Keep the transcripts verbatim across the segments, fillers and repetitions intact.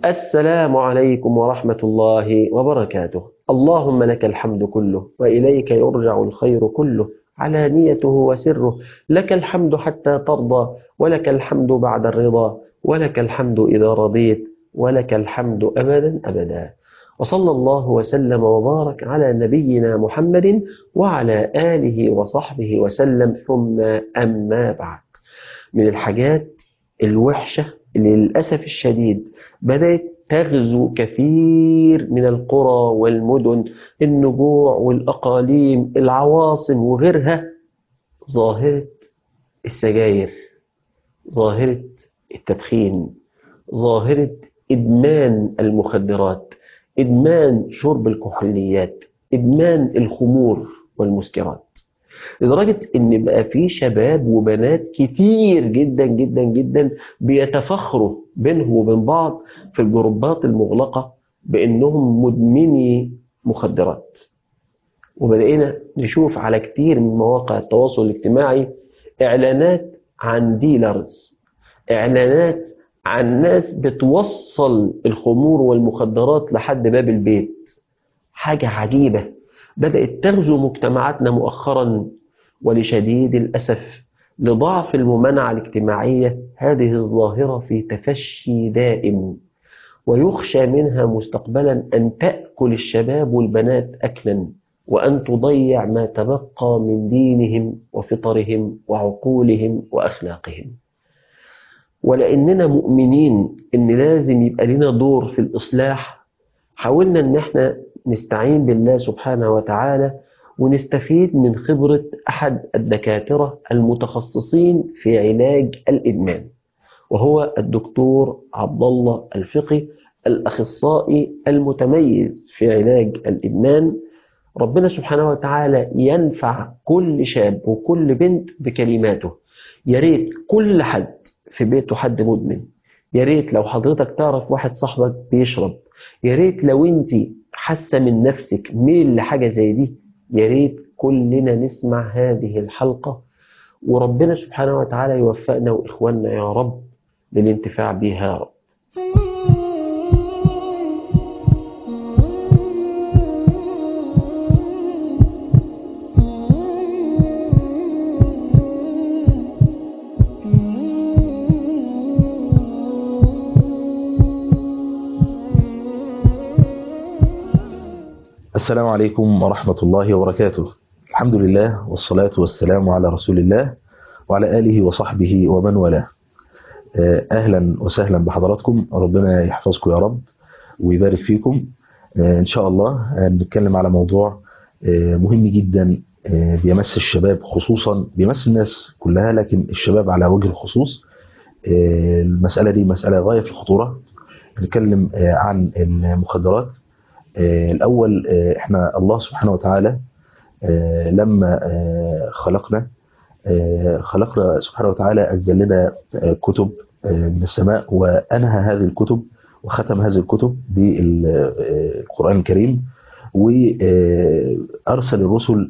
السلام عليكم ورحمة الله وبركاته. اللهم لك الحمد كله وإليك يرجع الخير كله، علانيته وسره. لك الحمد حتى ترضى، ولك الحمد بعد الرضا، ولك الحمد إذا رضيت، ولك الحمد أبدا أبدا. وصلى الله وسلم وبارك على نبينا محمد وعلى آله وصحبه وسلم، ثم أما بعد. من الحاجات الوحشة اللي للأسف الشديد بدأت تغزو كثير من القرى والمدن، النجوع والأقاليم، العواصم وغيرها، ظاهرة السجاير، ظاهرة التدخين، ظاهرة إدمان المخدرات، إدمان شرب الكحوليات، إدمان الخمور والمسكرات، لدرجة إن بقى في شباب وبنات كتير جدا جدا جدا بيتفخروا بينهم وبين بعض في الجروبات المغلقة بأنهم مدمني مخدرات. وبدأنا نشوف على كتير من مواقع التواصل الاجتماعي إعلانات عن ديلرز، إعلانات عن ناس بتوصل الخمور والمخدرات لحد باب البيت. حاجة عجيبة بدأت تغزو مجتمعاتنا مؤخرا، ولشديد الأسف لضعف الممانعة الاجتماعية هذه الظاهرة في تفشي دائم، ويخشى منها مستقبلا أن تأكل الشباب والبنات أكلا، وأن تضيع ما تبقى من دينهم وفطرهم وعقولهم وأخلاقهم. ولأننا مؤمنين أن لازم يبقى لنا دور في الإصلاح، حاولنا أن احنا نستعين بالله سبحانه وتعالى ونستفيد من خبرة أحد الدكاترة المتخصصين في علاج الإدمان، وهو الدكتور عبد الله الفقي، الأخصائي المتميز في علاج الإدمان. ربنا سبحانه وتعالى ينفع كل شاب وكل بنت بكلماته. يا ريت كل حد في بيته حد مدمن، يا ريت لو حضرتك تعرف واحد صاحبك بيشرب، يا ريت لو انت حاسه من نفسك ميل لحاجه زي دي، يا ريت كلنا نسمع هذه الحلقه، وربنا سبحانه وتعالى يوفقنا واخواننا يا رب للانتفاع بها يا رب. السلام عليكم ورحمة الله وبركاته. الحمد لله والصلاة والسلام على رسول الله وعلى آله وصحبه ومن والاه. أهلا وسهلا بحضراتكم، ربنا يحفظكم يا رب ويبارك فيكم. إن شاء الله نتكلم على موضوع مهم جدا بيمس الشباب، خصوصا بيمس الناس كلها لكن الشباب على وجه الخصوص. المسألة دي مسألة غاية في الخطورة. نتكلم عن المخدرات. الأول، إحنا الله سبحانه وتعالى لما خلقنا خلقنا سبحانه وتعالى أنزل لنا كتب من السماء، وأنهى هذه الكتب وختم هذه الكتب بالقرآن الكريم، وأرسل الرسل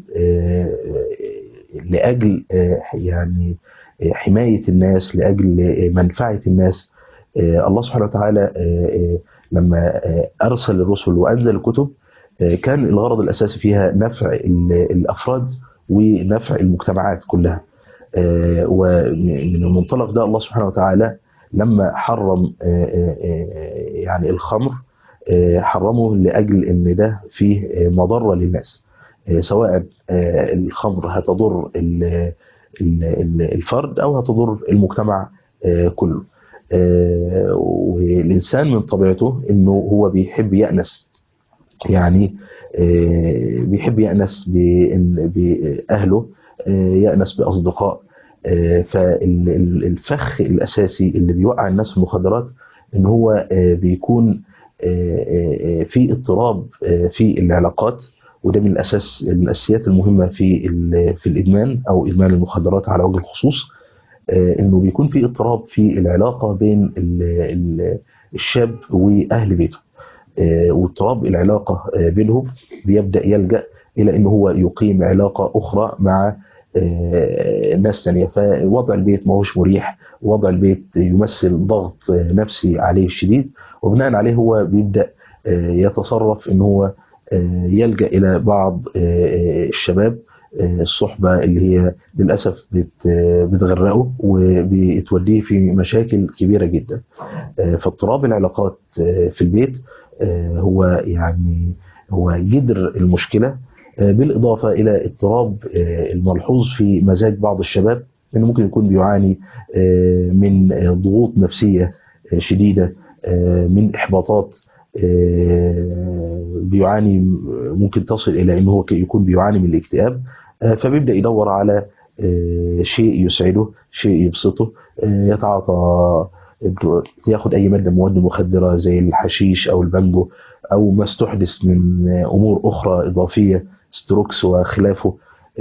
لأجل يعني حماية الناس، لأجل منفعة الناس. الله سبحانه وتعالى لما أرسل الرسل وأنزل الكتب كان الغرض الأساسي فيها نفع الأفراد ونفع المجتمعات كلها. ومن المنطلق ده الله سبحانه وتعالى لما حرم يعني الخمر حرمه لأجل أن ده فيه مضرة للناس، سواء الخمر هتضر الفرد أو هتضر المجتمع كله. والإنسان من طبيعته أنه هو بيحب يأنس، يعني بيحب يأنس بأهله، يأنس بأصدقاء. فالفخ الأساسي اللي بيوقع الناس في المخدرات أنه هو بيكون في اضطراب في العلاقات، وده من الأساس من الأساسيات المهمة في في الإدمان أو إدمان المخدرات على وجه الخصوص. انه بيكون في اضطراب في العلاقة بين الشاب واهل بيته، واضطراب العلاقة بينهم بيبدأ يلجأ الى انه هو يقيم علاقة اخرى مع ناس تانية. فوضع البيت ما هوش مريح، وضع البيت يمثل ضغط نفسي عليه شديد، وبناء عليه هو بيبدأ يتصرف ان هو يلجأ الى بعض الشباب، الصحبة اللي هي للأسف بتغرقه وبتوديه في مشاكل كبيرة جدا. فاضطراب العلاقات في البيت هو يعني هو جذر المشكلة، بالإضافة إلى اضطراب الملحوظ في مزاج بعض الشباب، إنه ممكن يكون بيعاني من ضغوط نفسية شديدة، من إحباطات، بيعاني ممكن تصل إلى إنه هو يكون بيعاني من الاكتئاب. فبيبدأ يدور على شيء يسعده، شيء يبسطه، يتعاطى، ياخد أي مادة مواد مخدرة زي الحشيش أو البانجو أو ما استحدث من أمور أخرى إضافية، ستروكس وخلافه.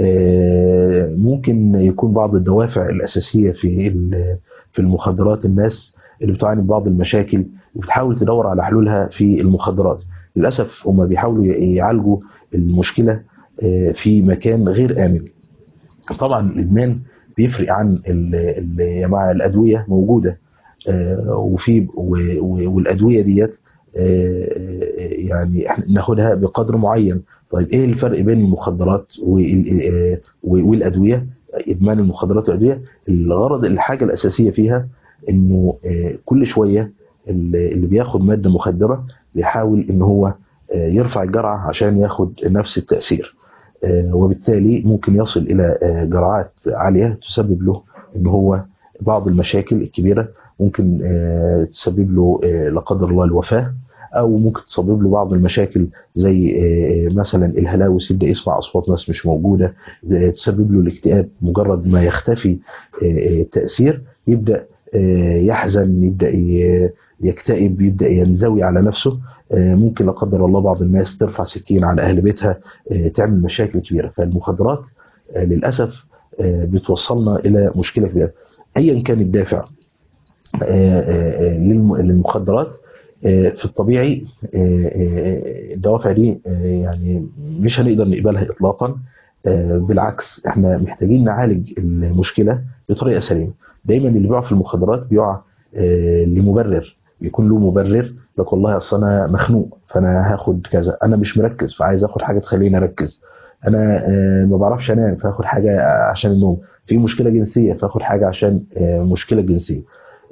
ممكن يكون بعض الدوافع الأساسية في في المخدرات الناس اللي بتعاني ببعض المشاكل وبتحاول تدور على حلولها في المخدرات. للأسف هم بيحاولوا يعالجوا المشكلة في مكان غير آمن. طبعا الإدمان بيفرق عن مع الأدوية موجودة، وفي والأدوية ديت يعني احنا ناخدها بقدر معين. طيب ايه الفرق بين المخدرات والأدوية؟ إدمان المخدرات والأدوية، الغرض الحاجة الأساسية فيها إنه كل شوية اللي بياخد مادة مخدرة بيحاول إن هو يرفع الجرعة عشان ياخد نفس التأثير، وبالتالي ممكن يصل إلى جرعات عالية تسبب له إن هو بعض المشاكل الكبيرة، ممكن تسبب له لا قدر الله الوفاة، أو ممكن تسبب له بعض المشاكل زي مثلا الهلاوس، يبدأ يسمع أصوات ناس مش موجودة، تسبب له الاكتئاب. مجرد ما يختفي التأثير يبدأ يحزن، يبدأ يكتئب، يبدأ ينزوي على نفسه. ممكن لا قدر الله بعض الناس ترفع سكين على أهل بيتها، تعمل مشاكل كبيرة. فالمخدرات للأسف بتوصلنا إلى مشكلة كبيرة. أيا كان الدافع للمخدرات، في الطبيعي الدوافع دي يعني مش هنقدر نقبلها إطلاقا. بالعكس احنا محتاجين نعالج المشكلة بطريقة سليمة. دايما اللي بيقع في المخدرات بيقع لمبرر، بيكون له مبرر، لك والله اصل انا مخنوق فانا هاخد كذا، انا مش مركز فعايز اخد حاجه تخليني اركز، انا ما بعرفش انام فاخد حاجه عشان النوم، في مشكله جنسيه فاخد حاجه عشان مشكله جنسيه.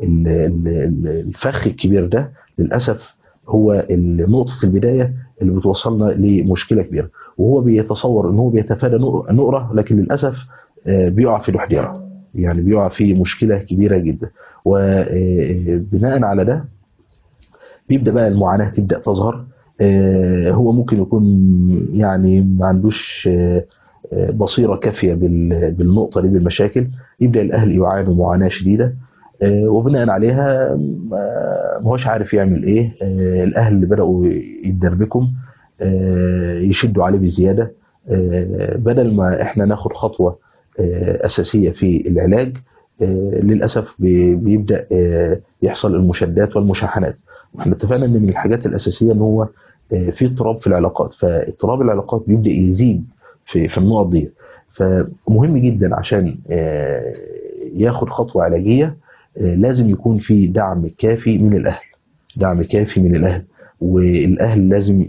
الفخ الكبير ده للاسف هو نقطه البدايه اللي بتوصلنا لمشكله كبيره، وهو بيتصور ان هو بيتفادى نقره، لكن للاسف بيقع في دحضيره، يعني بيقع في مشكله كبيره جدا. وبناء على ده بيبدأ بقى المعاناة تبدأ تظهر. هو ممكن يكون يعني ما عندوش بصيرة كافية بالنقطة دي بالمشاكل، يبدأ الأهل يعانوا معاناة شديدة، وبناء عليها ما هوش عارف يعمل إيه. الأهل اللي بدأوا يتدربكم يشدوا عليه بزيادة، بدل ما إحنا ناخد خطوة أساسية في العلاج للأسف بيبدأ يحصل المشادات والمشاحنات. احنا اتفقنا ان من الحاجات الاساسيه ان هو في اضطراب في العلاقات، فاضطراب العلاقات بيبدا يزيد في في النقط دي. فمهم جدا عشان ياخد خطوه علاجيه لازم يكون في دعم كافي من الاهل، دعم كافي من الاهل، والاهل لازم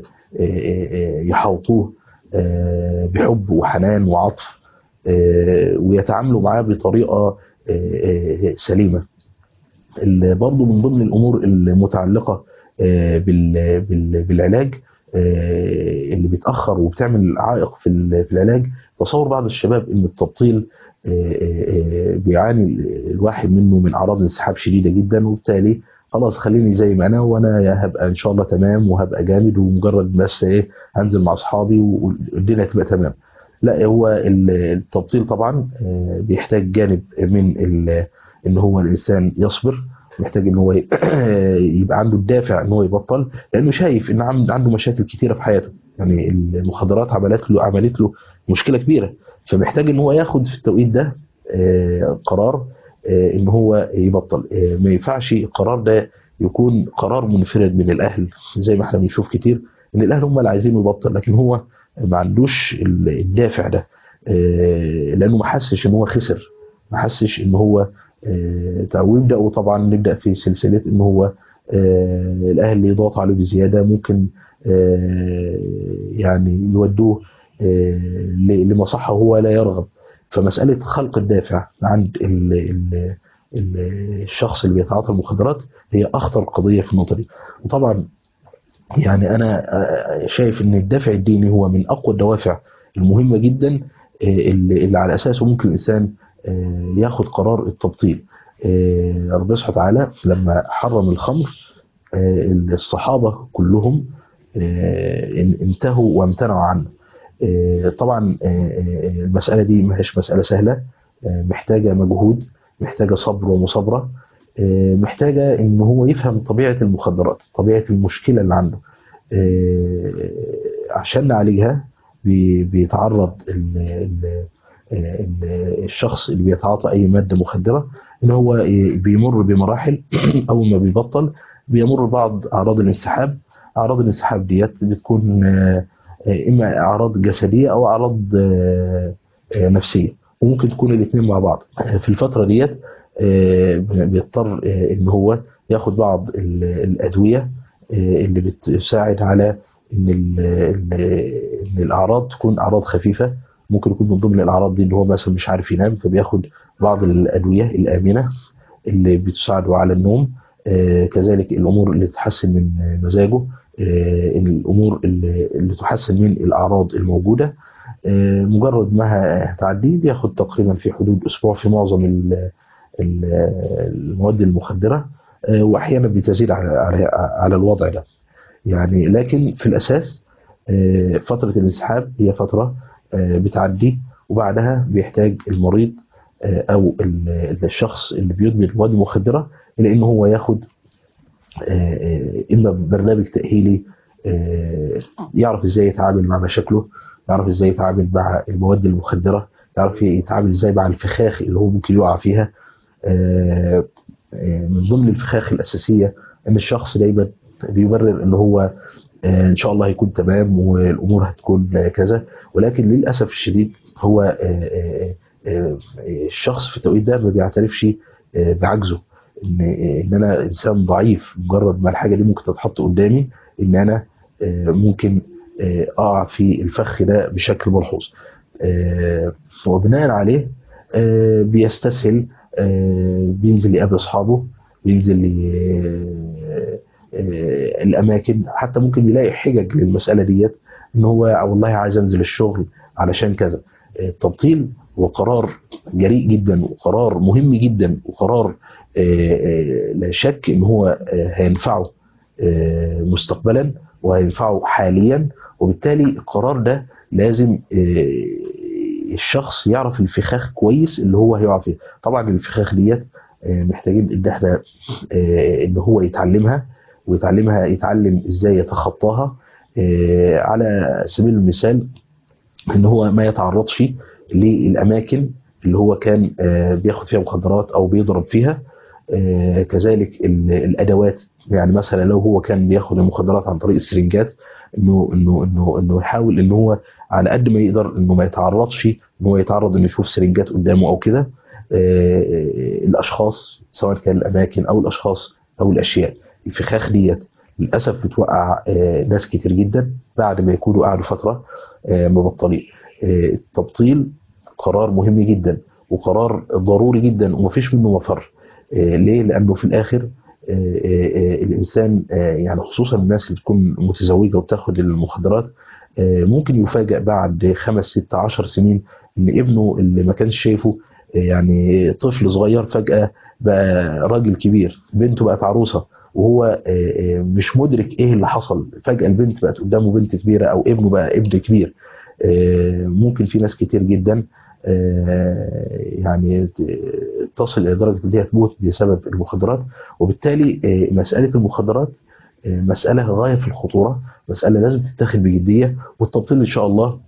يحاوطوه بحب وحنان وعطف، ويتعاملوا معاه بطريقه سليمه. برضو من ضمن الأمور المتعلقة بالعلاج اللي بيتأخر وبتعمل عائق في العلاج، تصور بعض الشباب ان التبطيل بيعاني الواحد منه من أعراض انسحاب شديدة جدا، وبالتالي خلاص خليني زي ما أنا وأنا هبقى إن شاء الله تمام وهبقى جامد، ومجرد بس إيه هنزل مع أصحابي والدنيا تبقى تمام. لا، هو التبطيل طبعا بيحتاج جانب من ان هو الانسان يصبر، محتاج ان هو يبقى عنده الدافع ان هو يبطل، لانه شايف ان عنده مشاكل كتيره في حياته. يعني المخدرات عملت له عملت له مشكله كبيره، فمحتاج ان هو ياخد في التوقيت ده قرار ان هو يبطل. ما ينفعش القرار ده يكون قرار منفرد من الاهل، زي ما احنا بنشوف كتير ان الاهل هم اللي عايزين يبطل، لكن هو ما عندوش الدافع ده. لانه ما حسش ان هو خسر، ما حسش ان هو ويبداوا طبعا نبدا في سلسله ان هو الاهل يضغطوا عليه بزياده، ممكن يعني يودوه لمصحه هو لا يرغب. فمساله خلق الدافع عند ال ال الشخص اللي بيتعاطى المخدرات هي اخطر قضيه في النقطه دي. وطبعا يعني انا شايف ان الدافع الديني هو من اقوى الدوافع المهمه جدا اللي, اللي على اساسه ممكن الانسان ياخد قرار التبطيل. ربنا سبحانه وتعالى لما حرم الخمر الصحابه كلهم انتهوا وامتنعوا عنه. طبعا المساله دي ما هيش مساله سهله، محتاجه مجهود، محتاجه صبر ومصابره، محتاجه ان هو يفهم طبيعه المخدرات، طبيعه المشكله اللي عنده. عشان نعالجها بيتعرض الشخص اللي بيتعاطى اي ماده مخدره ان هو بيمر بمراحل. اول ما بيبطل بيمر بعض اعراض الانسحاب. اعراض الانسحاب ديت بتكون اما اعراض جسديه او اعراض نفسيه، وممكن تكون الاثنين مع بعض. في الفتره ديت بيضطر ان هو ياخد بعض الادويه اللي بتساعد على ان ان الاعراض تكون اعراض خفيفه. ممكن يكون من ضمن الاعراض دي ان هو مثلا مش عارف ينام، فبياخد بعض الادويه الامنه اللي بتساعده على النوم. كذلك الامور اللي تحسن من مزاجه، الامور اللي, اللي تحسن من الاعراض الموجوده. مجرد ما هتعديه بياخد تقريبا في حدود اسبوع في معظم المواد المخدره، واحيانا بتزيد على على الوضع ده يعني. لكن في الاساس فتره الانسحاب هي فتره بتعدي، وبعدها بيحتاج المريض او الشخص اللي بيدمن المواد المخدره الى ان هو ياخد اما برنامج تاهيلي يعرف ازاي يتعامل مع مشاكله، يعرف ازاي يتعامل مع المواد المخدره، يعرف يتعامل ازاي مع الفخاخ اللي هو ممكن يقع فيها. من ضمن الفخاخ الاساسيه ان الشخص دايما بيبرر ان هو ان شاء الله هيكون تمام والامور هتكون كذا، ولكن للاسف الشديد هو الشخص في التوقيت ده ما بيعترفش بعجزه، ان ان انا انسان ضعيف. مجرد ما الحاجه دي ممكن تتحط قدامي ان انا ممكن اقع في الفخ ده بشكل ملحوظ، وبناء عليه بيستسهل، بينزل يقابل اصحابه، بينزل الاماكن، حتى ممكن يلاقي حجج للمساله ديت ان هو والله عايز انزل الشغل علشان كذا. التبطيل هو قرار جريء جدا وقرار مهم جدا وقرار لا شك ان هو هينفعه مستقبلا وهينفعه حاليا، وبالتالي القرار ده لازم الشخص يعرف الفخاخ كويس اللي هو هيقع فيه. طبعا الفخاخ ديت محتاجين ان احنا ان هو يتعلمها ويتعلمها يتعلم ازاي يتخطاها. على سبيل المثال ان هو ما يتعرضش للاماكن اللي هو كان بياخد فيها مخدرات او بيضرب فيها. كذلك الادوات، يعني مثلا لو هو كان بياخد المخدرات عن طريق السرنجات انه انه انه انه يحاول ان هو على قد ما يقدر انه ما يتعرضش ان هو يتعرض انه يشوف سرنجات قدامه او كده. الاشخاص سواء كان الاماكن او الاشخاص او الاشياء، الفخاخ ديت للاسف بتوقع ناس كتير جدا بعد ما يكونوا قعدوا فتره مبطلين. التبطيل قرار مهم جدا وقرار ضروري جدا ومفيش منه مفر. ليه؟ لانه في الاخر الانسان يعني خصوصا الناس اللي بتكون متزوجه وبتاخد المخدرات ممكن يفاجئ بعد خمس ست عشر سنين ان ابنه اللي ما كانش شايفه يعني طفل صغير فجاه بقى راجل كبير، بنته بقت عروسه وهو مش مدرك ايه اللي حصل. فجاه البنت بقت قدامه بنت كبيره او ابنه بقى ابن كبير. ممكن في ناس كتير جدا يعني تصل الى درجه ان هي تموت بسبب المخدرات. وبالتالي مساله المخدرات مساله غايه في الخطوره، مساله لازم تتاخد بجديه. والتبطيل ان شاء الله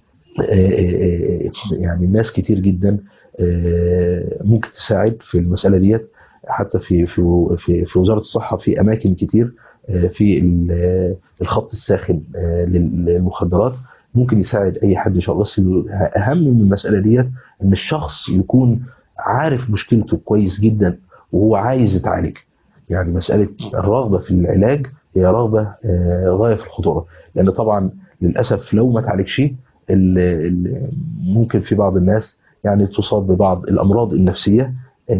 يعني الناس كتير جدا ممكن تساعد في المساله ديت، حتى في في في, في وزاره الصحه في اماكن كتير في الخط الساخن للمخدرات ممكن يساعد اي حد ان شاء الله. بس اهم من المساله ديت ان الشخص يكون عارف مشكلته كويس جدا وهو عايز يتعالج. يعني مساله الرغبه في العلاج هي رغبه غايه في الخطوره، لان طبعا للاسف لو ما تعالجش ممكن في بعض الناس يعني تصاب ببعض الامراض النفسيه،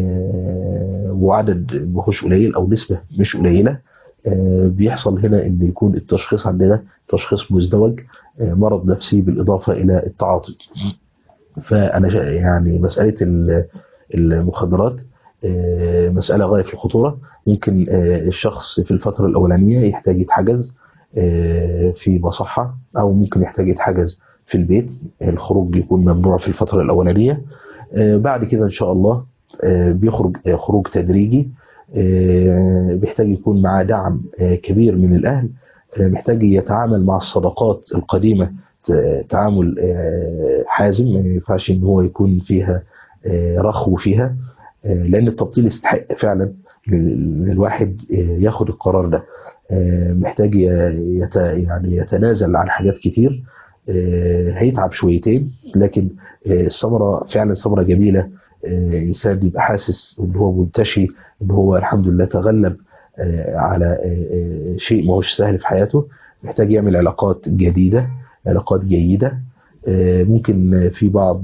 وعدد مش قليل او نسبه مش قليله. بيحصل هنا ان يكون التشخيص عندنا تشخيص مزدوج، مرض نفسي بالاضافه الى التعاطي. فانا يعني مساله المخدرات مساله غايه في الخطوره. ممكن الشخص في الفتره الاولانيه يحتاج يتحجز في مصحه، او ممكن يحتاج يتحجز في البيت، الخروج يكون ممنوع في الفتره الاولانيه. بعد كده ان شاء الله بيخرج خروج تدريجي، بيحتاج يكون معاه دعم كبير من الأهل، محتاج يتعامل مع الصداقات القديمة تعامل حازم، ما ينفعش ان هو يكون فيها رخو فيها، لأن التبطيل يستحق فعلا الواحد ياخد القرار ده. محتاج يت يعني يتنازل عن حاجات كتير، هيتعب شويتين، لكن الثمرة فعلا ثمرة جميلة. إنسان يبقى حاسس إن هو منتشي، إن هو الحمد لله تغلب على شيء ما هوش سهل في حياته. محتاج يعمل علاقات جديدة، علاقات جيدة. ممكن في بعض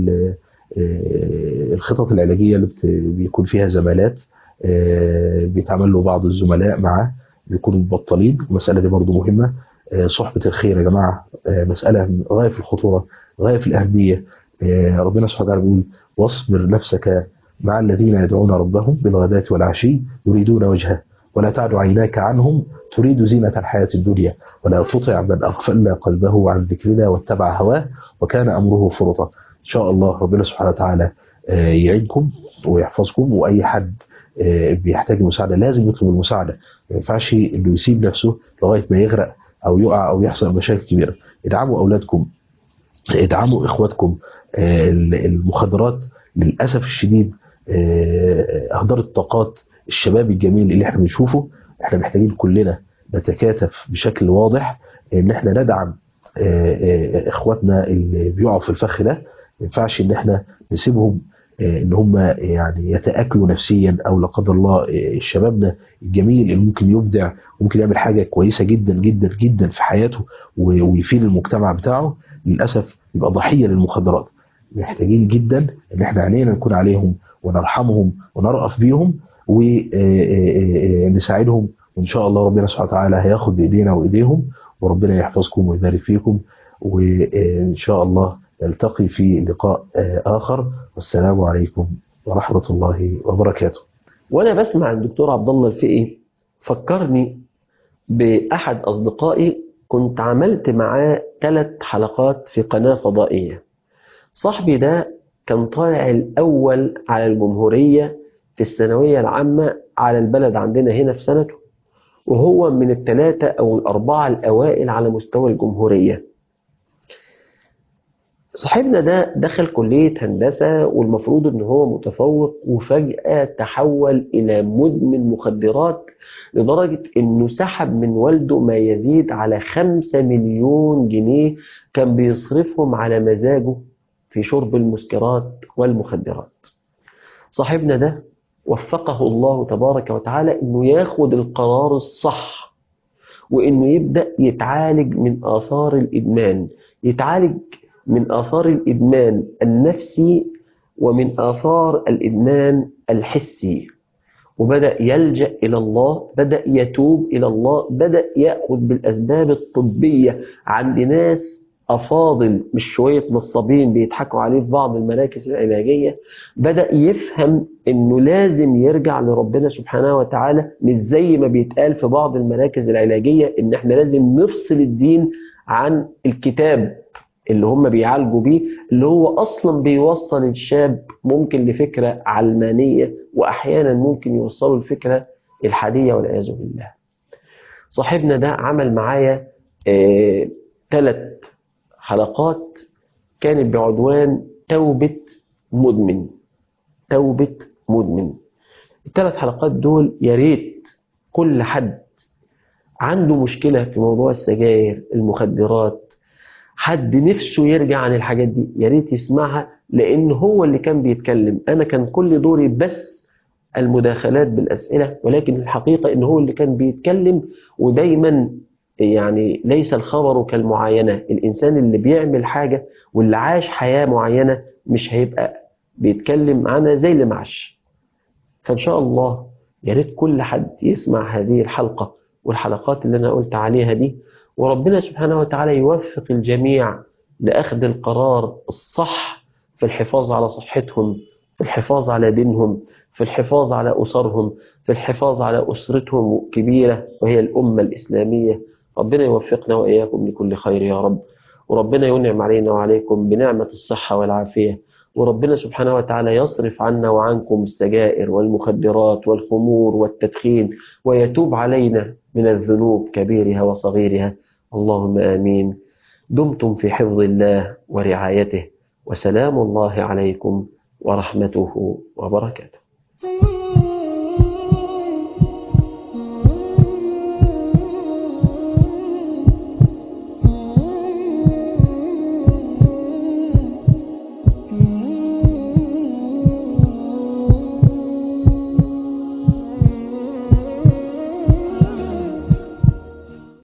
الخطط العلاجية اللي بيكون فيها زمالات، بيتعمل له بعض الزملاء معاه بيكونوا مبطلين. المسألة دي برضو مهمة. صحبة الخير يا جماعة مسألة غاية في الخطورة، غاية في الأهمية. ربنا سبحانه وتعالى بيقول واصبر نفسك مع الذين يدعون ربهم بالغداة والعشي يريدون وجهه ولا تعد عيناك عنهم تريد زينة الحياة الدنيا ولا تطع من أغفلنا قلبه عن ذكرنا واتبع هواه وكان أمره فرطا. إن شاء الله ربنا سبحانه وتعالى يعينكم ويحفظكم، وأي حد بيحتاج مساعدة لازم يطلب المساعدة. ما ينفعش إنه يسيب نفسه لغاية ما يغرق أو يقع أو يحصل مشاكل كبيرة. ادعموا أولادكم، ادعموا إخواتكم. المخدرات للأسف الشديد أهدرت طاقات الشباب الجميل اللي احنا بنشوفه. احنا محتاجين كلنا نتكاتف بشكل واضح ان احنا ندعم اخواتنا اللي بيقعوا في الفخ ده. ما ينفعش ان احنا نسيبهم ان هم يعني يتأكلوا نفسيا، او لا قدر الله شبابنا الجميل اللي ممكن يبدع وممكن يعمل حاجة كويسة جدا جدا جدا في حياته ويفيد المجتمع بتاعه، للأسف يبقى ضحية للمخدرات. محتاجين جدا ان احنا علينا نكون عليهم ونرحمهم ونرأف بيهم ونساعدهم. وإن شاء الله ربنا سبحانه وتعالى هياخد بإيدينا وإيديهم، وربنا يحفظكم ويبارك فيكم. وإن شاء الله نلتقي في لقاء آخر، والسلام عليكم ورحمة الله وبركاته. وأنا بسمع الدكتور عبد الله الفقي فكرني بأحد أصدقائي كنت عملت معاه ثلاث حلقات في قناة فضائية. صاحبي ده كان طالع الأول على الجمهورية في الثانوية العامة على البلد عندنا هنا في سنته، وهو من الثلاثة أو الأربعة الأوائل على مستوى الجمهورية. صاحبنا ده دخل كلية هندسة والمفروض إن هو متفوق، وفجأة تحول إلى مدمن مخدرات لدرجة إنه سحب من والده ما يزيد على خمسة مليون جنيه كان بيصرفهم على مزاجه في شرب المسكرات والمخدرات. صاحبنا ده وفقه الله تبارك وتعالى إنه ياخد القرار الصح، وإنه يبدأ يتعالج من آثار الإدمان، يتعالج من آثار الإدمان النفسي ومن آثار الإدمان الحسي، وبدأ يلجأ إلى الله، بدأ يتوب إلى الله، بدأ يأخذ بالأسباب الطبية عند ناس أفاضل مش شوية نصابين بيضحكوا عليه في بعض المراكز العلاجية. بدأ يفهم إنه لازم يرجع لربنا سبحانه وتعالى، مش زي ما بيتقال في بعض المراكز العلاجية إن إحنا لازم نفصل الدين عن الكتاب اللي هم بيعالجوا بيه، اللي هو أصلا بيوصل الشاب ممكن لفكرة علمانية، وأحيانا ممكن يوصلوا الفكرة الحادية والعياذ بالله. صاحبنا ده عمل معايا آه ثلاث حلقات كانت بعنوان توبة مدمن. توبة مدمن. الثلاث حلقات دول يا ريت كل حد عنده مشكلة في موضوع السجاير، المخدرات، حد نفسه يرجع عن الحاجات دي يا ريت يسمعها، لأن هو اللي كان بيتكلم. أنا كان كل دوري بس المداخلات بالأسئلة، ولكن الحقيقة إن هو اللي كان بيتكلم. ودايما يعني ليس الخبر كالمعاينة. الإنسان اللي بيعمل حاجة واللي عاش حياة معينة مش هيبقى بيتكلم عنها زي اللي معاش. فإن شاء الله يا ريت كل حد يسمع هذه الحلقة والحلقات اللي أنا قلت عليها دي، وربنا سبحانه وتعالى يوفق الجميع لأخذ القرار الصح في الحفاظ على صحتهم، في الحفاظ على دينهم، في الحفاظ على أسرهم، في الحفاظ على أسرتهم كبيرة وهي الأمة الإسلامية. ربنا يوفقنا وإياكم لكل خير يا رب، وربنا ينعم علينا وعليكم بنعمة الصحة والعافية، وربنا سبحانه وتعالى يصرف عنا وعنكم السجائر والمخدرات والخمور والتدخين، ويتوب علينا من الذنوب كبيرها وصغيرها. اللهم آمين. دمتم في حفظ الله ورعايته، وسلام الله عليكم ورحمته وبركاته.